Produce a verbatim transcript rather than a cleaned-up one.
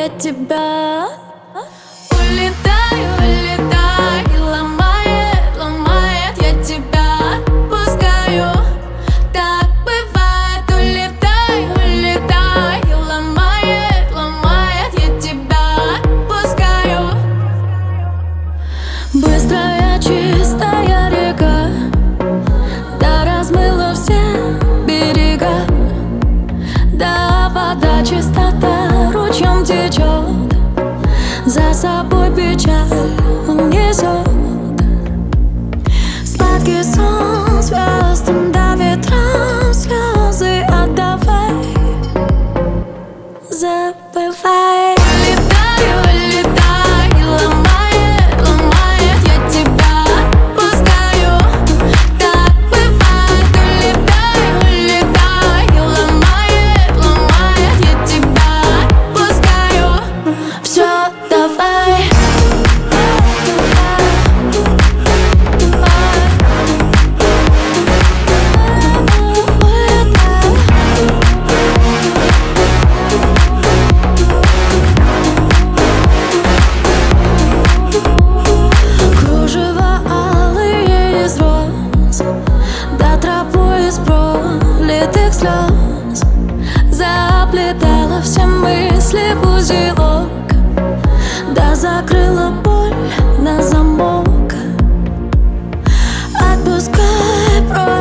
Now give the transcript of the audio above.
я тебя. Улетаю, улетаю, ломает, ломает, я тебя пускаю. Так бывает, улетай, улетай, ломает, ломает, я тебя пускаю. Быстрая, чистая река, да размыла все берега. Да, вода чистота ручьем течет, за собой печаль он несет. Сладкий сон звездам, да ветрам слезы отдавай, забывай. Улетаю, улетаю, ломает, ломает, я тебя пускаю. Так бывает, улетаю, улетаю, ломает, ломает, я тебя пускаю. Все, давай. Кружева алые из роз, да тропой из пролитых слез заплетала все мысли в узелок, да закрыла боль на замок. Отпускай прочь